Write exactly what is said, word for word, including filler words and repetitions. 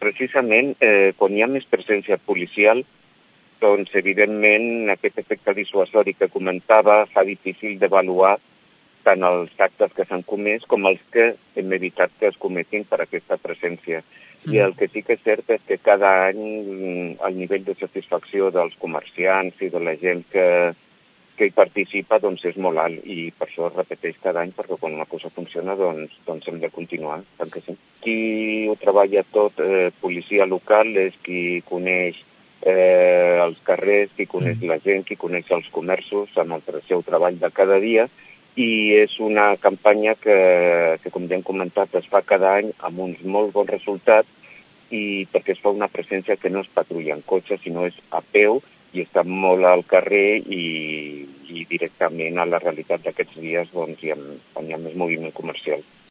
precisament, eh, quan hi ha més presència policial, doncs, evidentment, aquest efecte dissuasori que comentava fa difícil d'avaluar tant els actes que s'han comès com els que hem evitat que es cometin per aquesta presència. I el que sí que és cert és que cada any el nivell de satisfacció dels comerciants i de la gent que, que hi participa doncs és molt alt i per això es repeteix cada any, perquè quan una cosa funciona doncs, doncs hem de continuar. Perquè sí. Qui ho treballa tot, eh, policia local, és qui coneix eh, els carrers, qui coneix la gent, qui coneix els comerços amb el seu treball de cada dia, i és una campanya que, que, com ja hem comentat, es fa cada any amb uns molt bons resultats i perquè es fa una presència que no es patrulla en cotxe, sinó és a peu i està molt al carrer i, i directament a la realitat d'aquests dies doncs, hi ha, hi ha més moviment comercial.